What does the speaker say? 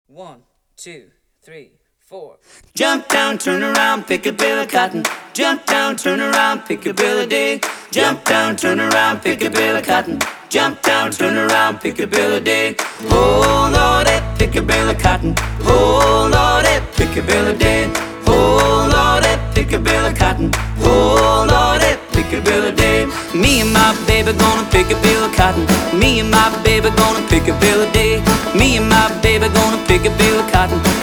One, two, three, four. Jump down, turn around, pick a bill of cotton. Jump down, turn around, pick a bill of day. Jump down, turn around, pick a bill of cotton. Jump down, turn around, pick a bill of day. Oh Lordy, pick a bill of cotton. Oh Lordy, pick a bill of day. Oh Lordy, pick a bill of cotton. Oh Lordy, pick a bill of day. Me and my baby gonna pick a bill of cotton. Me and my baby gonna pick a bill of day. Me and my baby gonna pick a bill of cotton.